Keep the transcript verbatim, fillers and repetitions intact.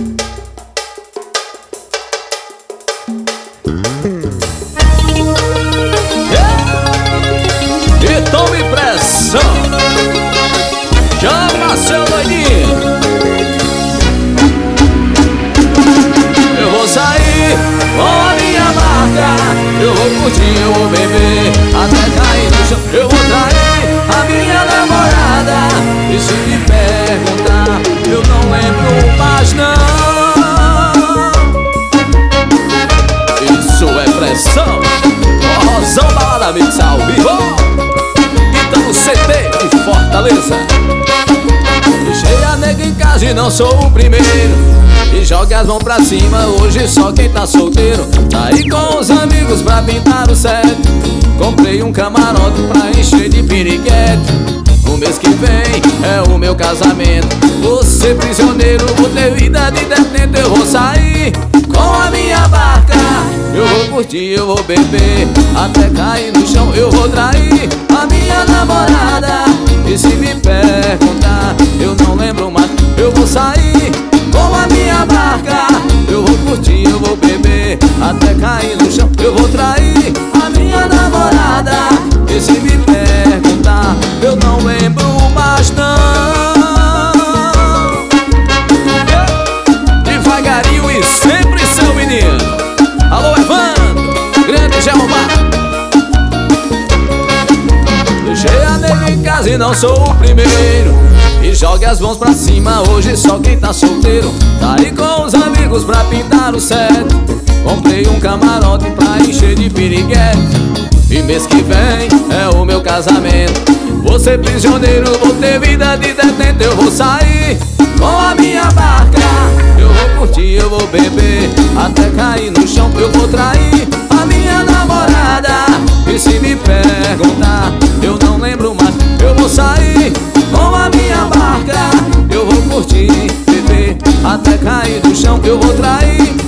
E tome pressão, chama seu doidinho. Eu vou sair com a minha marca, eu vou curtir, eu vou beber até cair no chão. Eu vou trair a minha namorada, e se me perguntar, eu não lembro mais não. Isso é pressão, Rosão Balada Mix ao vivo. No C T de Fortaleza. Deixei a nega em casa e não sou o primeiro. E jogue as mãos pra cima, hoje só quem tá solteiro. Saí com os amigos pra pintar o set. Comprei um camarote pra encher de piriguete. No mês que vem é o meu casamento. Vou ser prisioneiro, vou ter vida de detento. Eu vou sair com a minha barca, eu vou curtir, eu vou beber até cair no chão. Eu vou trair a minha namorada, e se me perguntar, eu não lembro mais. Eu vou sair com a minha barca, eu vou curtir, eu vou beber até cair no chão. Eu vou trair a minha namorada, e se me perguntar, eu não lembro mais não. Devagarinho e sempre seu menino. Alô, Evandro, grande Gelmar. Deixei a nega em casa e não sou o primeiro. E jogue as mãos pra cima, hoje só quem tá solteiro. Saí com os amigos pra pintar o set. Comprei um camarote pra encher de piriguete. E mês que vem é o meu casamento. Vou ser prisioneiro, vou ter vida de detento. Eu vou sair com a minha barca, eu vou curtir, eu vou beber até cair no chão. Eu vou trair a minha namorada, e se me perguntar, eu não lembro mais. Eu vou sair com a minha barca, eu vou curtir, beber até cair no chão. Eu vou trair